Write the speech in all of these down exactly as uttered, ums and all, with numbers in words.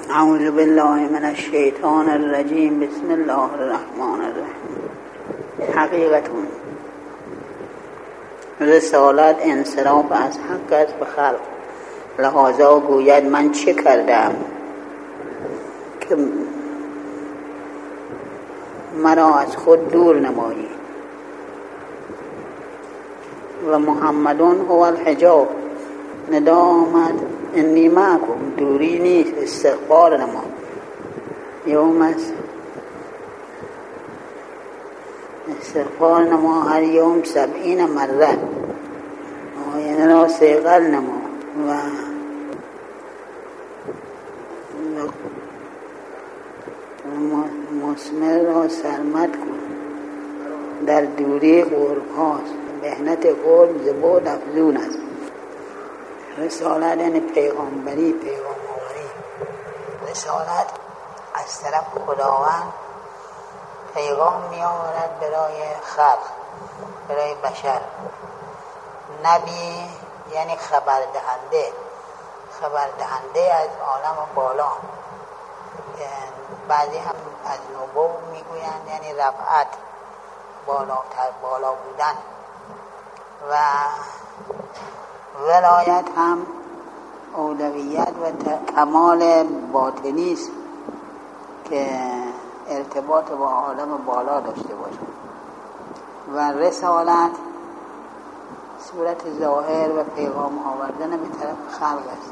اعوذ بالله من الشیطان الرجیم. بسم الله الرحمن الرحیم. حقیقتون رسالت انصراف از حق است به خلق، لحاظا گوید من چه کردم که مرا از خود دور نمایی. و محمدون هو الحجاب، ندا آمد انی معکم، دوری نیست، استغفار نما. یوم است استغفار نما هر یوم سبعین مره، آینه را سیغل نما و مسمر را سرمت کن. در دوری قرب هاست، مهنت قرب زبود افزون است. رسالت یعنی پیغامبری، پیغام آوری. رسالت از طرف خداوند پیغام می آورد برای خلق، برای بشر. نبی یعنی خبر دهنده، خبر دهنده از عالم بالا. بعضی هم از نبوت می گویند یعنی رفعت، بالاتر، بالا بودن. و ولایت هم اولویت و کمال باطنی است که ارتباط با عالم بالا داشته باشد. و رسالت صورت ظاهر و پیغام آوردن به طرف خلق است.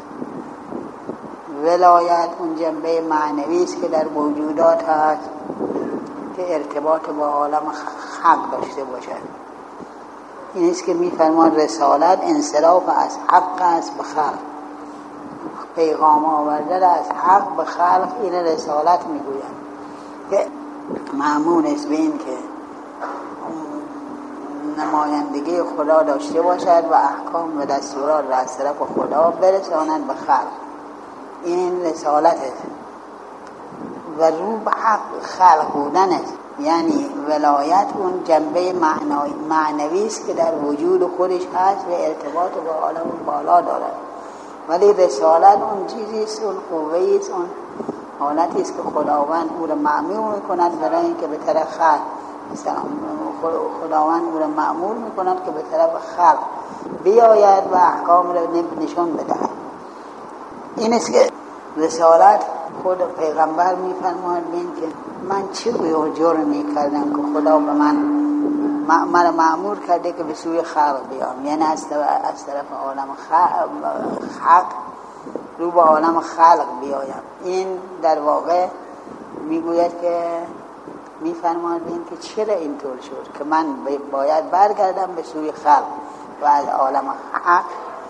ولایت اون جنبه معنوی است که در موجودات هست که ارتباط با عالم حق داشته باشد. این است که می فرماد رسالت انصراف از حق است به خلق، پیغام آوردن از حق به خلق. این رسالت می گوید که مأمون است به این که نمایندگی خدا داشته باشد و احکام و دستورات را از طرف خدا برساند به خلق. این رسالت است و رو به حق خلق بودن است. یعنی ولایت اون جنبه معنوی است که در وجود خودش هست و ارتباط با عالم بالا دارد. ولی رسالت اون چیزی است، اون قوه‌ای است، اون حالتی است که خداوند او را مأمور می‌کند برای اینکه به طرف خلق، خداوند او را مأمور می‌کند که به طرف خلق بیاید و احکام را نشان بدهد. این است که رسالت خود پیغمبر می‌فرماید ببین که من چه جرمی کردم که خدا به من مرا مأمور کرده که به سوی خلق بیام، یعنی از طرف عالم حق رو به عالم خلق بیایم. این در واقع میگوید که میفرماید ببین که چرا اینطور شد که من باید برگردم به سوی خلق و از عالم حق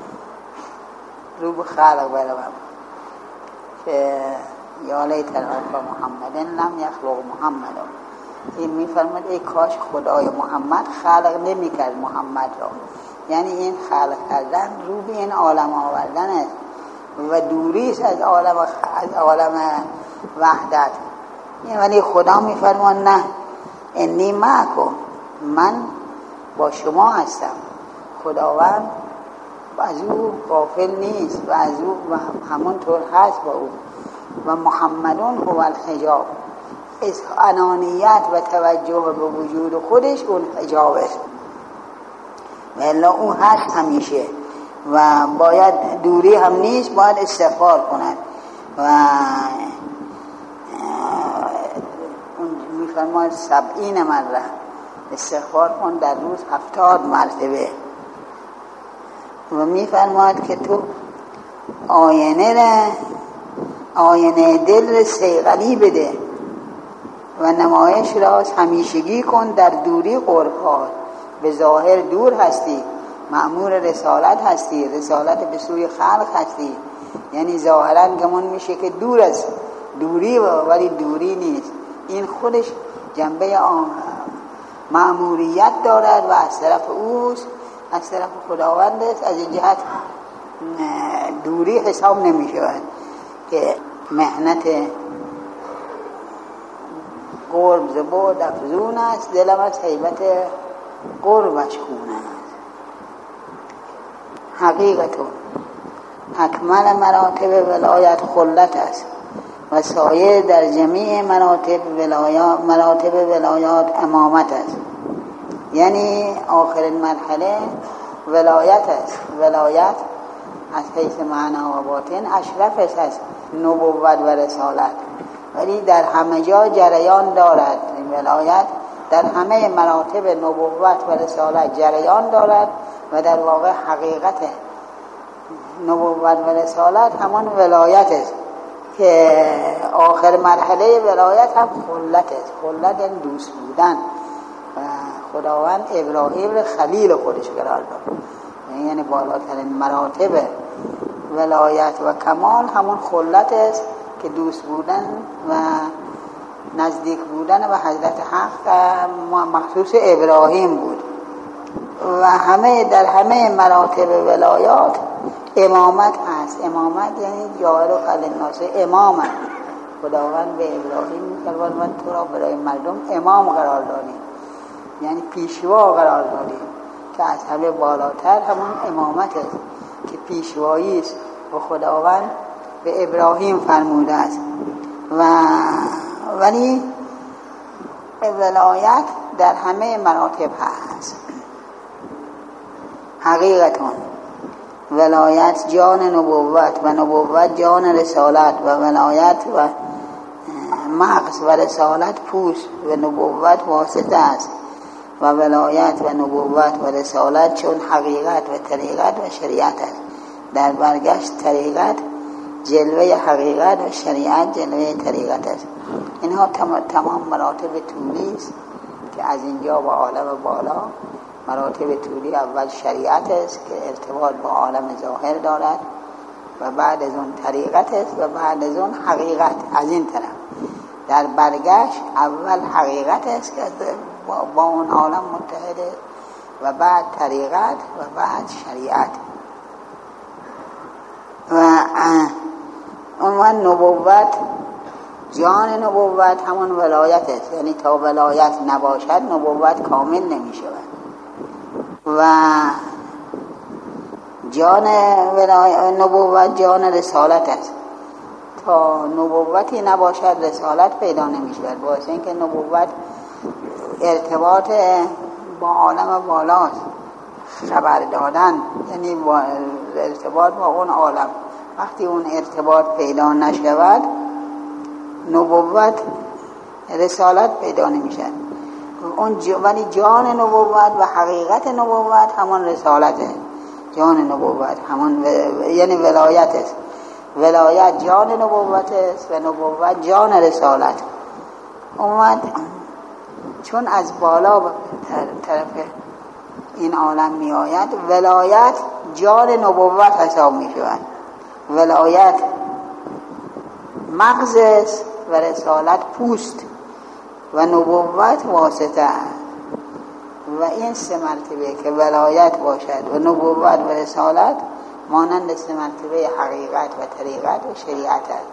رو به خلق بروم. که یا لیت محمد لم یخلق محمد. این میفرماید ای کاش خدای محمد خلق نمی کرد محمد را. یعنی این خلق کردن رو به این عالم آوردن است و دوریست از عالم از عالم وحدت. یعنی خدا میفرماید نه انی معکم، من با شما هستم. خداوند از او غافل نیست و از او همونطور هست با او. و محمدون هو الحجاب، از انانیت و توجه به وجود خودش اون حجاب است و الا او هست همیشه و باید دوری هم نیست، باید استغفار کند. و میفرماید سبعین مره استغفار کن در روز هفتاد مرتبه. و میفرماید که تو آینه را آینه دل را صیقلی بده و نمایش را همیشگی کن در دوری قربات. به ظاهر دور هستی، مأمور رسالت هستی، رسالت به سوی خلق هستی. یعنی ظاهرا گمان میشه که دور است، دوری ولی دوری نیست. این خودش جنبه مأموریت دارد و از طرف اوست، از طرف خداوند است. از این جهت دوری حساب نمی شود که مهنت قرب زبود افزون است، دلم از حیبت قربش خون است. حقیقتون اکمل مراتب ولایت خلت است و سایر در جمیع مراتب ولایات مراتب ولایات امامت است. یعنی آخرین مرحله ولایت است. ولایت از حیث معنا و باطن اشرف است از نبوت و رسالت، ولی در همه جا جریان دارد. این ولایت در همه مراتب نبوت و رسالت جریان دارد و در واقع حقیقت نبوت و رسالت همان ولایت است که آخر مرحله ولایت هم خلت است. خلت یعنی دوست بودن و خداوند ابراهیم خلیل خودش قرار داد. یعنی بالاترین مراتب ولایت و کمال همون خلت است که دوست بودن و نزدیک بودن و حضرت حق مخصوص ابراهیم بود. و همه در همه مراتب ولایات امامت هست. امامت یعنی جاهر و خل الناس امام. خداوند به ابراهیم می‌فرماید من تو را برای مردم امام قرار دادم، یعنی پیشوا قرار دادم که از همه بالاتر همون امامت است که پیشوایی است و خداوند به ابراهیم فرموده است. و ولی ولایت در همه مراتب هست. حقیقتون ولایت جان نبوت و نبوت جان رسالت و ولایت و مغز و رسالت پوست و نبوت واسطه است و ولایت و نبوت و رسالت چون حقیقت و طریقت و شریعت است. در برگشت طریقت جلوه حقیقت و شریعت جلوه طریقت است. اینها تمام مراتب طولی است که از اینجا با عالم بالا مراتب طولی اول شریعت است که ارتباط با عالم ظاهر دارد و بعد از اون طریقت است و بعد از اون حقیقت. از این طرف در برگشت اول حقیقت است که با اون عالم متحد است و بعد طریقت و بعد شریعت. و اون نبوت جان نبوت همون ولایت است. یعنی تا ولایت نباشد نبوت کامل نمی شود. و جان نبوت جان رسالت است. تا نبوتی نباشد رسالت پیدا نمی شود. باعث این که نبوت ارتباط با عالم بالاست، خبر دادن، یعنی با ارتباط با اون عالم. وقتی اون ارتباط پیدا نشود نبوت رسالت پیدا نمی شود. اون ولی جان نبوت و حقیقت نبوت همان رسالته. جان نبوت همان و... یعنی ولایت است. ولایت جان نبوت است و نبوت جان رسالت. اومد چون از بالا به طرف این عالم می آید ولایت جان نبوت حساب می شود. ولایت مغز است و رسالت پوست و نبوت واسطه. و این سه مرتبه که ولایت باشد و نبوت و رسالت مانند سه مرتبه حقیقت و طریقت و شریعت است.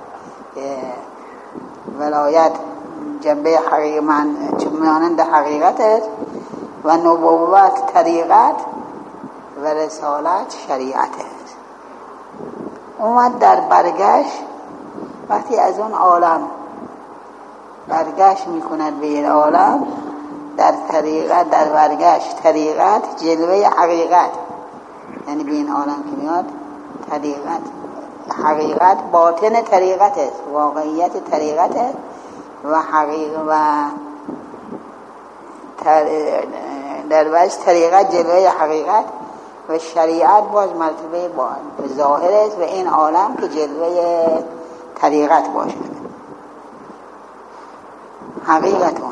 ولایت جنبه حقیقت مانند حقیقت است و نبوت طریقت و رسالت شریعت است. اومد در برگشت وقتی از اون عالم برگشت می کند به این عالم در طریقت در برگشت طریقت جلوه حقیقت، یعنی به این عالم که میاد طریقت حقیقت باطن طریقت است، واقعیت طریقت است و حقیقت و در برگشت طریقت جلوه حقیقت و شریعت باز مرتبه ظاهر است و این عالم که جلوه طریقت باشد. حقیقتون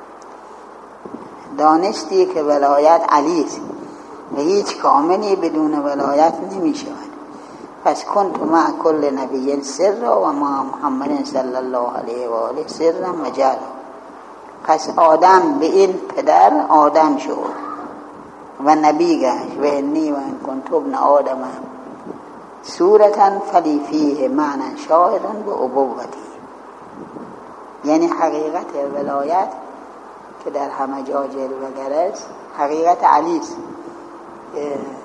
دانستی که ولایت علی است و هیچ کاملی بدون ولایت نمی شود. پس کنت مع کل نبی سر و مع محمد صلی الله علیه و آله سر و جهر. پس آدم به این پدر آدم شد و نبی گشت و انی و ان کنت ابن آدم صورتا فلی فیه معنی شاهدا به ابوتی. یعنی حقیقت ولایت که در همه جا جلوه‌گر است حقیقت علی است.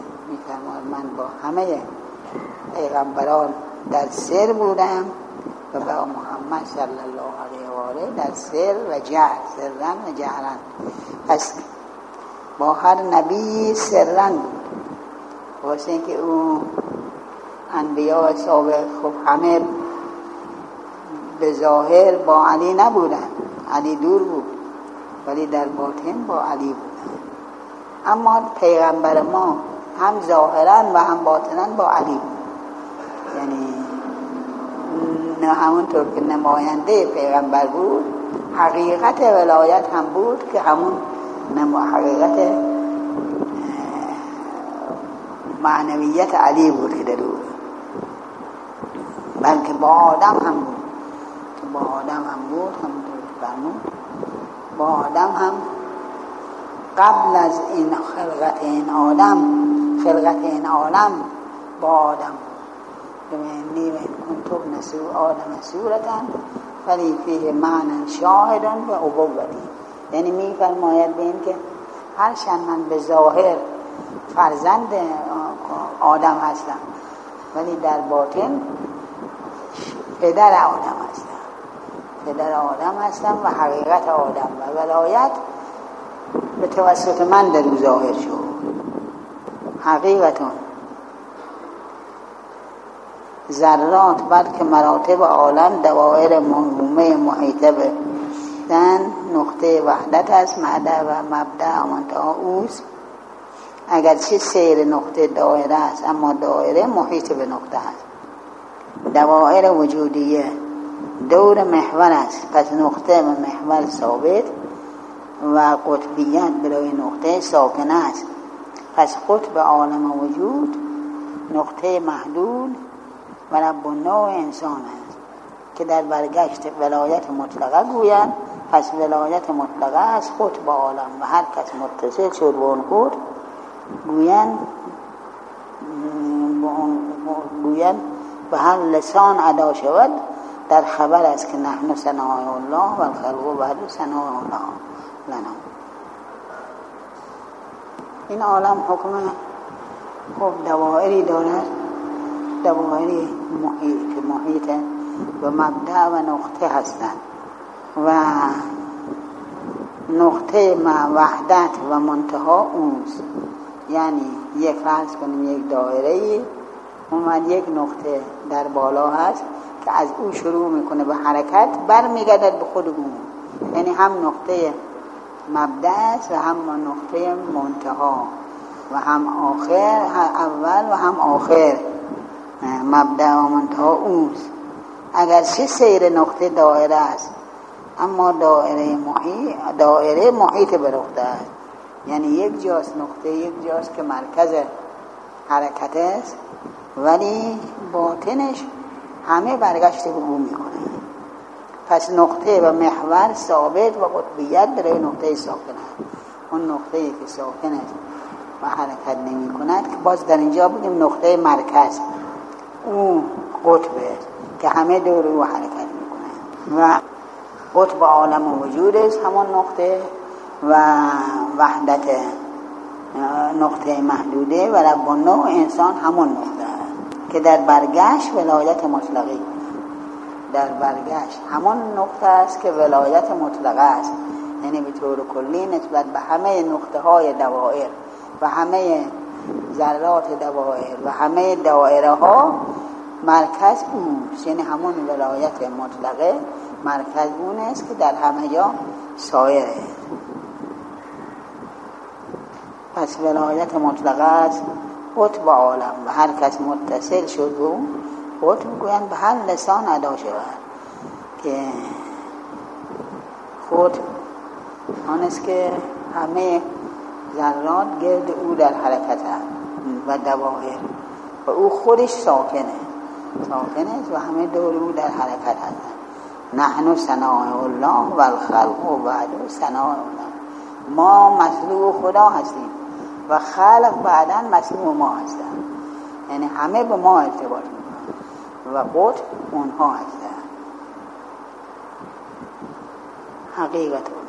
می‌فرماید من با همه پیغمبران در سر بودم و و با محمد صلی الله علیه و آله در سر و جهر، سرن و جهرن. پس با هر نبی سرن بود، واسه اینکه او انبیاء سابق خب همه به ظاهر با علی نبودن، علی دور بود، ولی در باطن با علی بودن. اما پیغمبر ما هم ظاهرا و هم باطنا با علی بود، یعنی نه همونطور که نماینده پیغمبر بود، حقیقت ولایت هم بود که همون حقیقت معنویت علی بود که در او، بلکه با آدم هم بود، با آدم هم بود، همونطور که فرمود با آدم هم قبل از این خلقت این آدم، خلقت این عالم با آدم بود. بمینی و این کنتم نسو آدم صورتن فلی فیه معنی شاهدن و ابوتی. یعنی می فرماید به این که هرچند من به ظاهر فرزند آدم هستم، ولی در باطن پدر آدم هستم، پدر آدم هستم و حقیقت آدم و ولایت به توسط من در او ظاهر شد. حقیقتون ذرات بلکه مراتب عالم دوائر مومه محیطه به دن نقطه وحدت است، معده و مبدأ و منتها اوست. اگرچه سیر نقطه دایره است، اما دایره محیط به نقطه است. دوائر وجودیه دور محور است، پس نقطه و محور ثابت و قطبیت برای نقطه ساکن است. پس قطب عالم وجود نقطه محدود و رب النوع انسان است که در برگشت ولایت مطلقه گویند. پس ولایت مطلقه از قطب عالم و هر کس متصل شد با اون قطب گویند گویند به هر لسان ادا شود در خبر است که نحن ثناء الله و الخلق بعد ثناء الله لنا. این عالم حکم خب دوائری دارد، دوائری محیط محیط و مبدأ و نقطه هستند و نقطه ما وحدت و منتها اوست. یعنی یک فرض کنیم یک دایره اومد یک نقطه در بالا هست که از او شروع میکنه به حرکت برمیگردد به خود اون، یعنی هم نقطه مبدأ است و هم نقطه منتها و هم آخر، هم اول و هم آخر، مبدأ و منتها اوست. اگر چه سیر نقطه دایره است، اما دایره محیط دایره محیط به نقطه است، یعنی یک جاست نقطه یک جاست که مرکز حرکت است، ولی باطنش همه برگشت به او میکنه. پس نقطه و محور ثابت و قطبیت برای نقطه ساکن است. اون نقطه‌ای که ساکن است و حرکت نمی کند که باز در اینجا بگیم نقطه مرکز، او قطب است که همه دور او حرکت می کنند و قطب عالم وجود است همون نقطه و وحدت نقطه محدوده و رب النوع انسان همون نقطه است که در برگشت ولایت مطلقی، در برگشت همون نقطه است که ولایت مطلقه است. یعنی به طور کلی نسبت به همه نقطه های دوائر و همه ذرات دوائر و همه دایره ها مرکز اوست، یعنی همون ولایت مطلقه مرکز اون است که در همه جا سایر است. پس ولایت مطلقه است قطب عالم و هر کس متصل شد به اون قطب گویند به هر لسان ادا شود که خود آن است که همه ذرات گرد او در حرکت هست و دوائر و او خودش ساکنه ساکنه است و همه دور او در حرکت هست. نحن ثناء الله و الخلق بعد ثناء الله. ما مطلوب خدا هستیم و خلق بعداً مطلوب ما هستند، یعنی همه به ما ارتباط میکنند و قطب اونها هستند. حقیقت